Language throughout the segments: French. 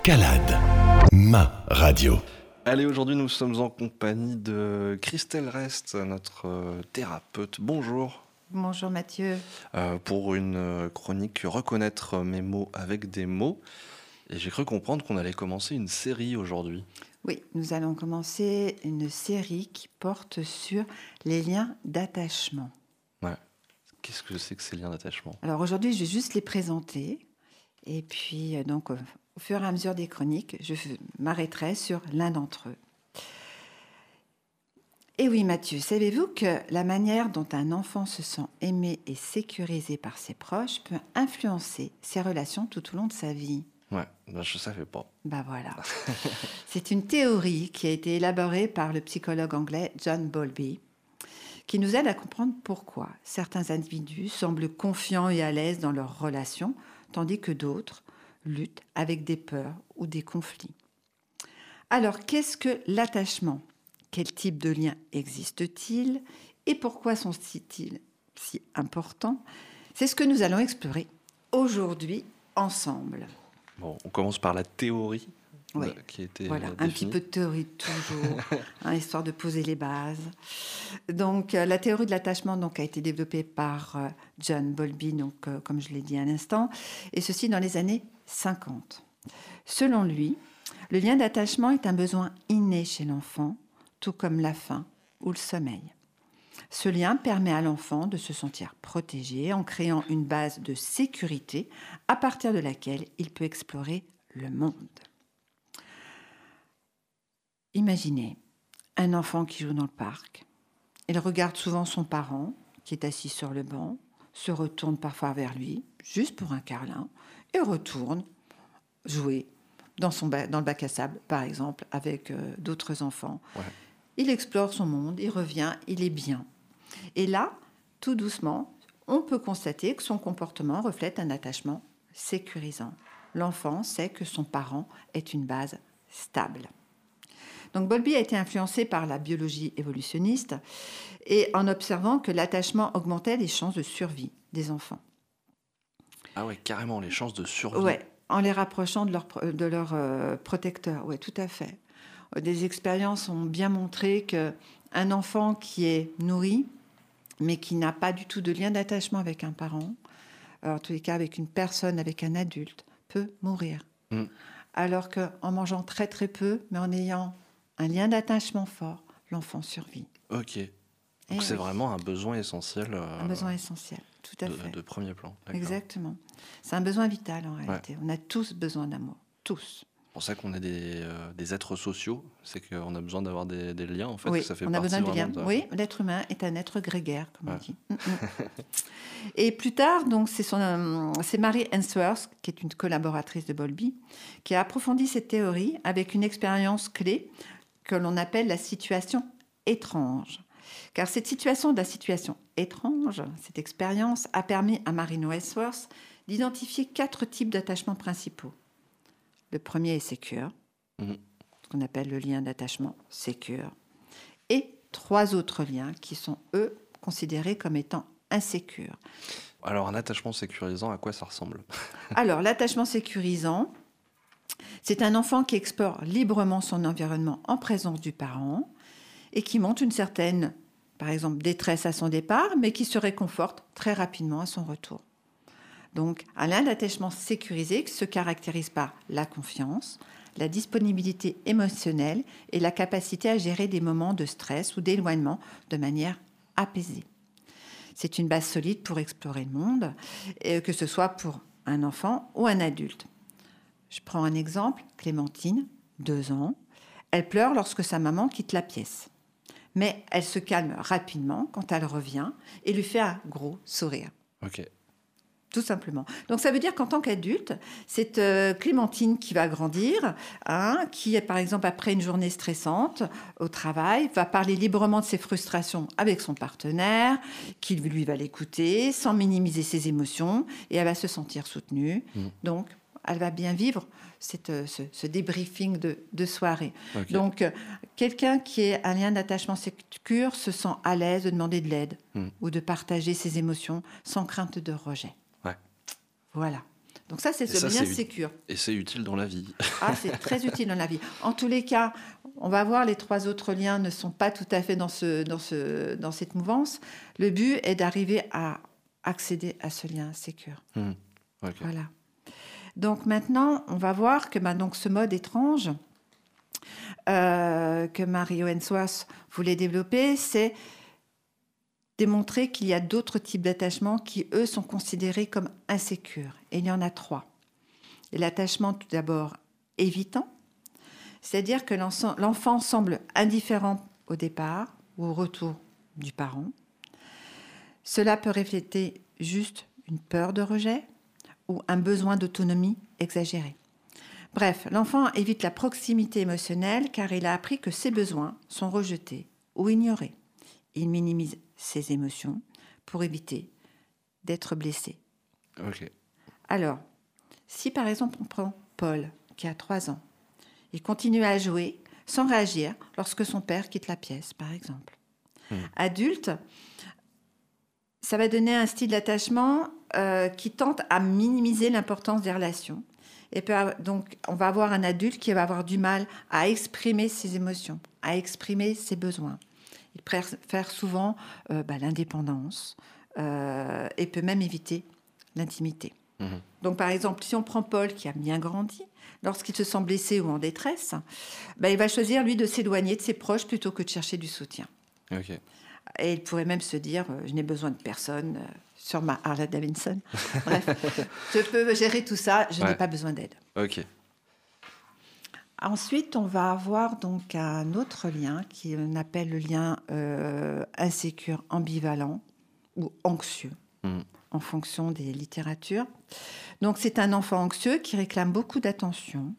Calade, ma radio. Allez, aujourd'hui nous sommes en compagnie de Christelle Rest, notre thérapeute. Bonjour. Bonjour Mathieu. Pour une chronique Reconnaître mes mots avec des mots. Et j'ai cru comprendre qu'on allait commencer une série aujourd'hui. Oui, nous allons commencer une série qui porte sur les liens d'attachement. Ouais. Qu'est-ce que c'est que ces liens d'attachement ? Alors aujourd'hui, je vais juste les présenter. Et puis, au fur et à mesure des chroniques, je m'arrêterai sur l'un d'entre eux. Et oui, Mathieu, savez-vous que la manière dont un enfant se sent aimé et sécurisé par ses proches peut influencer ses relations tout au long de sa vie ? Ouais, je ne savais pas. Voilà. C'est une théorie qui a été élaborée par le psychologue anglais John Bowlby, qui nous aide à comprendre pourquoi certains individus semblent confiants et à l'aise dans leurs relations, tandis que d'autres luttent avec des peurs ou des conflits. Alors, qu'est-ce que l'attachement ? Quel type de lien existe-t-il ? Et pourquoi sont-ils si importants ? C'est ce que nous allons explorer aujourd'hui ensemble. Bon, on commence par la théorie qui a été voilà, définie. Un petit peu de théorie toujours, histoire de poser les bases. Donc, la théorie de l'attachement a été développée par John Bowlby, comme je l'ai dit à l'instant, et ceci dans les années 50. Selon lui, le lien d'attachement est un besoin inné chez l'enfant, tout comme la faim ou le sommeil. Ce lien permet à l'enfant de se sentir protégé en créant une base de sécurité à partir de laquelle il peut explorer le monde. Imaginez un enfant qui joue dans le parc. Il regarde souvent son parent qui est assis sur le banc, se retourne parfois vers lui, juste pour un câlin, et retourne jouer dans le bac à sable, par exemple, avec d'autres enfants. Ouais. Il explore son monde, il revient, il est bien. Et là, tout doucement, on peut constater que son comportement reflète un attachement sécurisant. L'enfant sait que son parent est une base stable. Donc Bowlby a été influencé par la biologie évolutionniste et en observant que l'attachement augmentait les chances de survie des enfants. Ah ouais, carrément, les chances de survie. Ouais, en les rapprochant de leur protecteur. Ouais, tout à fait. Des expériences ont bien montré qu'un enfant qui est nourri, mais qui n'a pas du tout de lien d'attachement avec un parent, en tous les cas avec une personne, avec un adulte, peut mourir. Alors qu'en mangeant très très peu, mais en ayant un lien d'attachement fort, l'enfant survit. Ok. Donc c'est vraiment un besoin essentiel. Un besoin essentiel, tout à fait. De premier plan. D'accord. Exactement. C'est un besoin vital en réalité. Ouais. On a tous besoin d'amour, tous. C'est pour ça qu'on est des êtres sociaux, c'est qu'on a besoin d'avoir des liens, en fait. Oui, ça fait on a besoin de liens. Oui, l'être humain est un être grégaire, comme on dit. Et plus tard, c'est Mary Ainsworth, qui est une collaboratrice de Bowlby, qui a approfondi cette théorie avec une expérience clé que l'on appelle la situation étrange. Car cette situation étrange, cette expérience, a permis à Mary Ainsworth d'identifier 4 types d'attachements principaux. Le premier est sécure, ce qu'on appelle le lien d'attachement sécure, et 3 autres liens qui sont, eux, considérés comme étant insécures. Alors, un attachement sécurisant, à quoi ça ressemble ? Alors, l'attachement sécurisant, c'est un enfant qui explore librement son environnement en présence du parent et qui montre une certaine, par exemple, détresse à son départ, mais qui se réconforte très rapidement à son retour. Donc, un lien d'attachement sécurisé se caractérise par la confiance, la disponibilité émotionnelle et la capacité à gérer des moments de stress ou d'éloignement de manière apaisée. C'est une base solide pour explorer le monde, que ce soit pour un enfant ou un adulte. Je prends un exemple, Clémentine, 2 ans. Elle pleure lorsque sa maman quitte la pièce. Mais elle se calme rapidement quand elle revient et lui fait un gros sourire. Ok. Tout simplement. Donc, ça veut dire qu'en tant qu'adulte, c'est Clémentine qui va grandir, qui, par exemple, après une journée stressante au travail, va parler librement de ses frustrations avec son partenaire, qui lui va l'écouter sans minimiser ses émotions, et elle va se sentir soutenue. Donc, elle va bien vivre ce débriefing de soirée. Okay. Donc, quelqu'un qui a un lien d'attachement sécure se sent à l'aise de demander de l'aide ou de partager ses émotions sans crainte de rejet. Ouais. Voilà. Donc ça, c'est Et ça, ce lien c'est sécure. Et c'est utile dans la vie. Ah, c'est très utile dans la vie. En tous les cas, on va voir, les 3 autres liens ne sont pas tout à fait dans cette mouvance. Le but est d'arriver à accéder à ce lien sécure. Ok. Voilà. Donc maintenant, on va voir que donc, ce mode étrange que Mary Ainsworth voulait développer, c'est démontrer qu'il y a d'autres types d'attachements qui, eux, sont considérés comme insécures. Et il y en a 3. Et l'attachement, tout d'abord, évitant, c'est-à-dire que l'enfant semble indifférent au départ ou au retour du parent. Cela peut refléter juste une peur de rejet ou un besoin d'autonomie exagéré. Bref, l'enfant évite la proximité émotionnelle car il a appris que ses besoins sont rejetés ou ignorés. Il minimise ses émotions pour éviter d'être blessé. Ok. Alors, si par exemple on prend Paul, qui a 3 ans, il continue à jouer sans réagir lorsque son père quitte la pièce, par exemple. Adulte, ça va donner un style d'attachement qui tente à minimiser l'importance des relations. Et donc, on va avoir un adulte qui va avoir du mal à exprimer ses émotions, à exprimer ses besoins. Il préfère souvent l'indépendance et peut même éviter l'intimité. Donc, par exemple, si on prend Paul, qui a bien grandi, lorsqu'il se sent blessé ou en détresse, il va choisir, lui, de s'éloigner de ses proches plutôt que de chercher du soutien. Ok. Et il pourrait même se dire, je n'ai besoin de personne sur ma Harley Davidson. Bref, je peux gérer tout ça, je n'ai pas besoin d'aide. Ok. Ensuite, on va avoir donc un autre lien qu'on appelle le lien insécure, ambivalent ou anxieux, en fonction des littératures. Donc, c'est un enfant anxieux qui réclame beaucoup d'attention,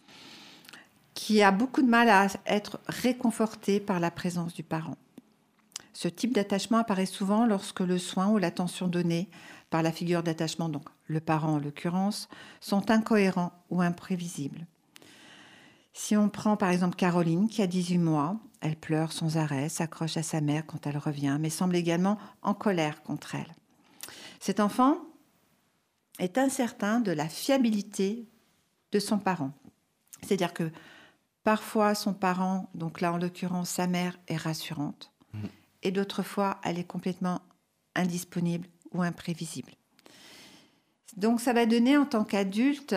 qui a beaucoup de mal à être réconforté par la présence du parent. Ce type d'attachement apparaît souvent lorsque le soin ou l'attention donnée par la figure d'attachement, donc le parent en l'occurrence, sont incohérents ou imprévisibles. Si on prend par exemple Caroline, qui a 18 mois, elle pleure sans arrêt, s'accroche à sa mère quand elle revient, mais semble également en colère contre elle. Cet enfant est incertain de la fiabilité de son parent. C'est-à-dire que parfois son parent, donc là en l'occurrence sa mère, est rassurante, et d'autres fois elle est complètement indisponible ou imprévisible. Donc ça va donner en tant qu'adulte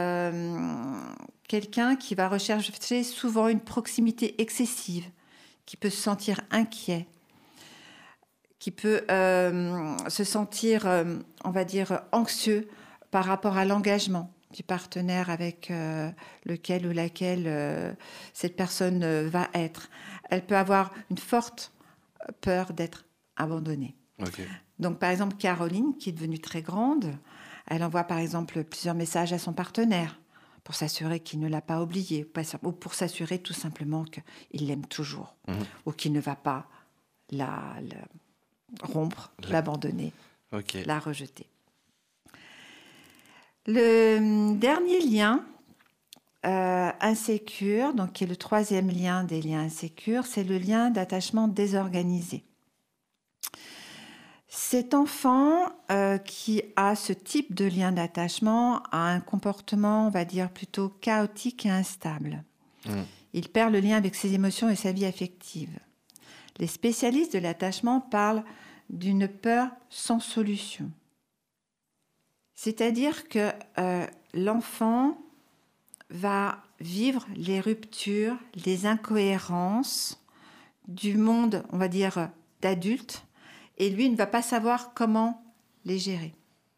quelqu'un qui va rechercher souvent une proximité excessive, qui peut se sentir inquiet, qui peut se sentir, on va dire, anxieux par rapport à l'engagement du partenaire avec lequel ou laquelle cette personne va être. Elle peut avoir une forte peur d'être abandonnée. Okay. Donc, par exemple, Caroline, qui est devenue très grande, elle envoie par exemple plusieurs messages à son partenaire pour s'assurer qu'il ne l'a pas oublié, ou pour s'assurer tout simplement qu'il l'aime toujours, ou qu'il ne va pas la rompre, l'abandonner, la rejeter. Le dernier lien insécure, donc qui est le 3e lien des liens insécures, c'est le lien d'attachement désorganisé. Cet enfant qui a ce type de lien d'attachement a un comportement, on va dire, plutôt chaotique et instable. Il perd le lien avec ses émotions et sa vie affective. Les spécialistes de l'attachement parlent d'une peur sans solution. C'est-à-dire que l'enfant va vivre les ruptures, les incohérences du monde, on va dire, d'adulte, et lui ne va pas savoir comment les gérer.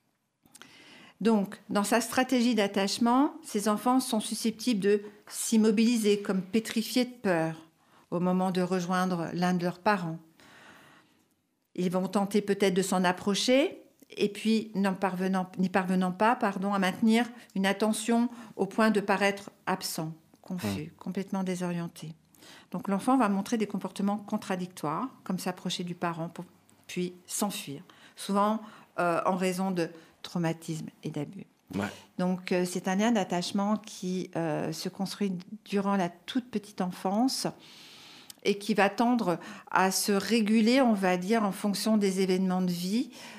Donc, dans sa stratégie d'attachement, ces enfants sont susceptibles de s'immobiliser comme pétrifiés de peur au moment de rejoindre l'un de leurs parents. Ils vont tenter peut-être de s'en approcher, et puis n'y parvenant pas à maintenir une attention au point de paraître absent, confus, complètement désorienté. Donc l'enfant va montrer des comportements contradictoires, comme s'approcher du parent, puis s'enfuir, souvent en raison de traumatisme et d'abus. Ouais. Donc c'est un lien d'attachement qui se construit durant la toute petite enfance et qui va tendre à se réguler, on va dire, en fonction des événements de vie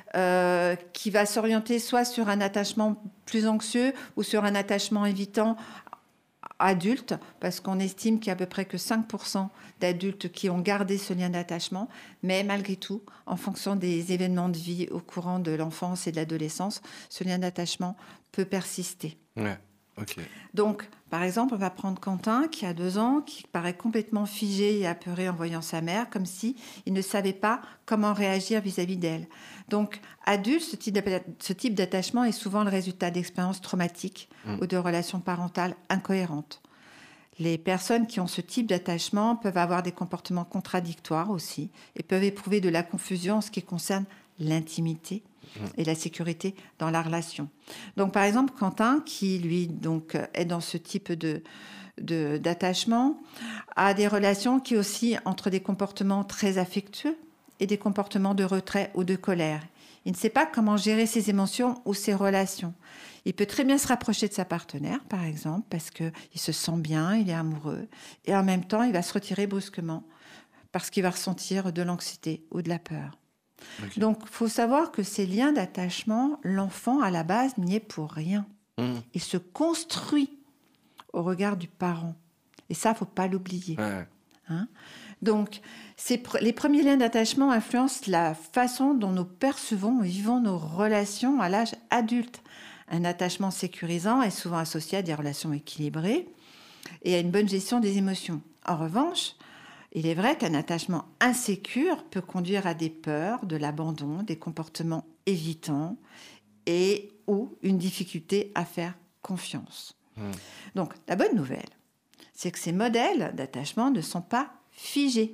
qui va s'orienter soit sur un attachement plus anxieux ou sur un attachement évitant adulte, parce qu'on estime qu'il y a à peu près que 5% d'adultes qui ont gardé ce lien d'attachement, mais malgré tout, en fonction des événements de vie au courant de l'enfance et de l'adolescence, ce lien d'attachement peut persister. Ouais, ok. Donc, par exemple, on va prendre Quentin, qui a 2 ans, qui paraît complètement figé et apeuré en voyant sa mère, comme s'il ne savait pas comment réagir vis-à-vis d'elle. Donc, adulte, ce type d'attachement est souvent le résultat d'expériences traumatiques ou de relations parentales incohérentes. Les personnes qui ont ce type d'attachement peuvent avoir des comportements contradictoires aussi et peuvent éprouver de la confusion en ce qui concerne l'intimité et la sécurité dans la relation. Donc, par exemple, Quentin, qui, lui, donc, est dans ce type d'attachement, a des relations qui oscillent entre des comportements très affectueux et des comportements de retrait ou de colère. Il ne sait pas comment gérer ses émotions ou ses relations. Il peut très bien se rapprocher de sa partenaire, par exemple, parce qu'il se sent bien, il est amoureux, et en même temps, il va se retirer brusquement parce qu'il va ressentir de l'anxiété ou de la peur. Okay. Donc, il faut savoir que ces liens d'attachement, l'enfant, à la base, n'y est pour rien. Il se construit au regard du parent. Et ça, il ne faut pas l'oublier. Ouais. Hein ? Donc, les premiers liens d'attachement influencent la façon dont nous percevons et vivons nos relations à l'âge adulte. Un attachement sécurisant est souvent associé à des relations équilibrées et à une bonne gestion des émotions. En revanche, il est vrai qu'un attachement insécure peut conduire à des peurs, de l'abandon, des comportements évitants et ou une difficulté à faire confiance. Donc, la bonne nouvelle, c'est que ces modèles d'attachement ne sont pas figés.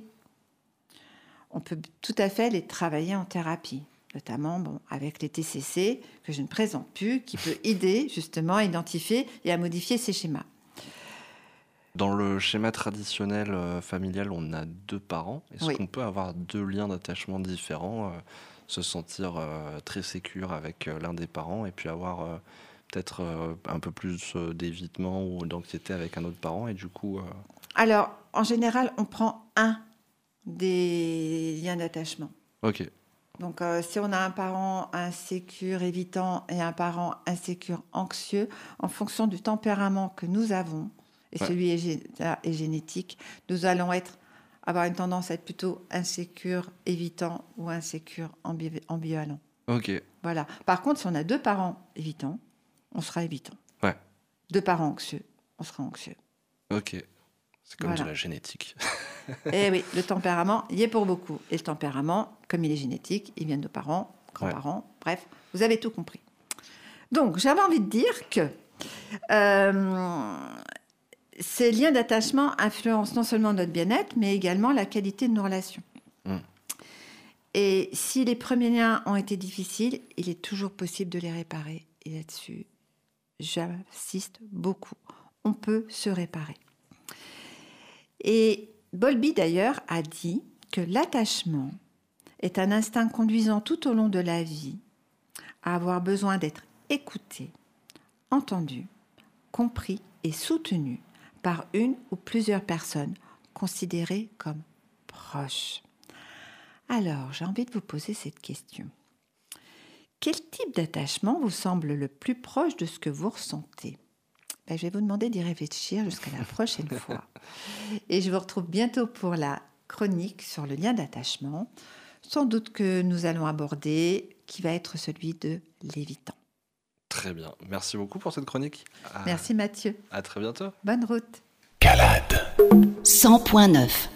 On peut tout à fait les travailler en thérapie, notamment avec les TCC, que je ne présente plus, qui peut aider justement à identifier et à modifier ces schémas. Dans le schéma traditionnel familial, on a 2 parents. Est-ce qu'on peut avoir 2 liens d'attachement différents, se sentir très sécure avec l'un des parents et puis avoir peut-être un peu plus d'évitement ou d'anxiété avec un autre parent et du coup... Alors, en général, on prend un des liens d'attachement. Ok. Donc, si on a un parent insécure, évitant et un parent insécure, anxieux, en fonction du tempérament que nous avons, et celui est génétique, nous allons avoir une tendance à être plutôt insécure, évitant ou insécure, ambivalent. Ok. Voilà. Par contre, si on a 2 parents évitants, on sera évitant. Ouais. 2 parents anxieux, on sera anxieux. Ok. C'est comme de la génétique. Et oui, le tempérament y est pour beaucoup. Et le tempérament, comme il est génétique, il vient de nos parents, grands-parents, bref, vous avez tout compris. Donc, j'avais envie de dire que ces liens d'attachement influencent non seulement notre bien-être, mais également la qualité de nos relations. Et si les premiers liens ont été difficiles, il est toujours possible de les réparer. Et là-dessus, j'insiste beaucoup. On peut se réparer. Et Bowlby, d'ailleurs, a dit que l'attachement est un instinct conduisant tout au long de la vie à avoir besoin d'être écouté, entendu, compris et soutenu par une ou plusieurs personnes considérées comme proches. Alors, j'ai envie de vous poser cette question. Quel type d'attachement vous semble le plus proche de ce que vous ressentez ? Je vais vous demander d'y réfléchir jusqu'à la prochaine fois. Et je vous retrouve bientôt pour la chronique sur le lien d'attachement, sans doute que nous allons aborder, qui va être celui de l'évitant. Très bien. Merci beaucoup pour cette chronique. Merci Mathieu. À très bientôt. Bonne route. Calade. 100.9